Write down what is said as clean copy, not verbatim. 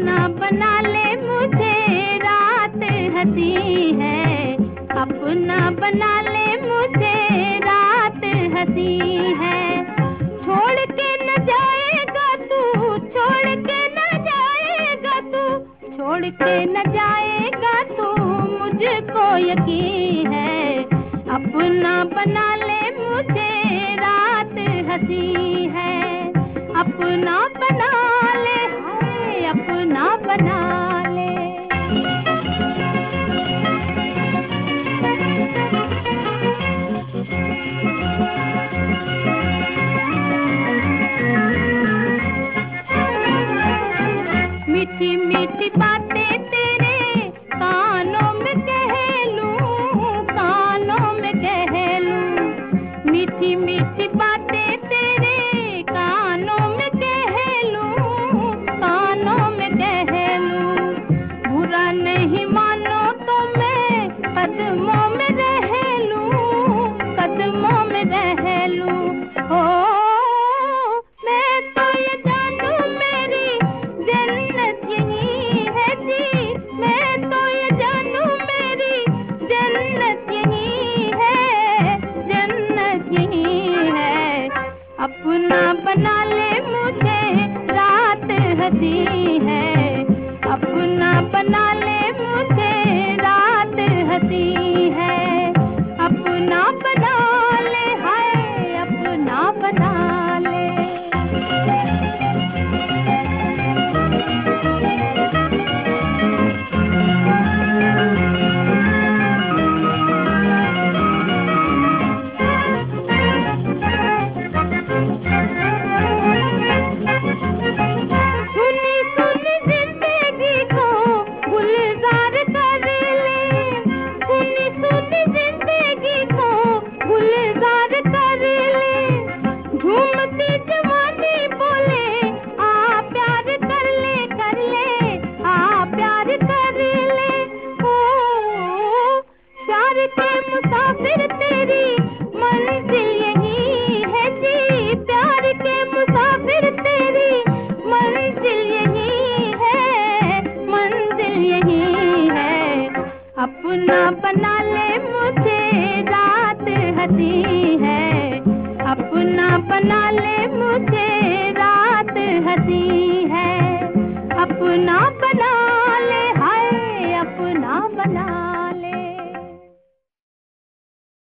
अपना बना ले मुझे, रात हंसी है। अपना बना ले मुझे, रात हंसी है। छोड़ के न जाएगा तू, छोड़ के न जाएगा तू, छोड़ के न जाएगा तू, मुझको यकीन है। अपना बना ले मुझे, रात हंसी है। अपना बना ले, हाय अपना बना ले। मीठी मीठी बातें तेरे कानों में कह लूं, कानों में कह लूं। मीठी मीठी बातें तेरे कानों में कह लूं, कानों में कह लूं। बुरा नहीं मानो तो मैं कदमों में रह लूं, कदमों में रह लूं। ओ मैं तो ये जानूं मेरी जन्नत यही है जी, मैं तो ये जानूं मेरी जन्नत यही है, जन्नत यही है। अपना बना ले मुझे, रात हंसी है। अपना बना ले मुझे, रात हंसी है। अपना बना ले, हाय अपना बना ले। मुसाफिर तेरी मंजिल यही है जी, प्यार के मुसाफिर तेरी मंजिल यही है, मंजिल यही है। अपना बना ले मुझे, रात हंसी है। अपना बना ले मुझे, रात हंसी है। अपना बना ले, हाय अपना बना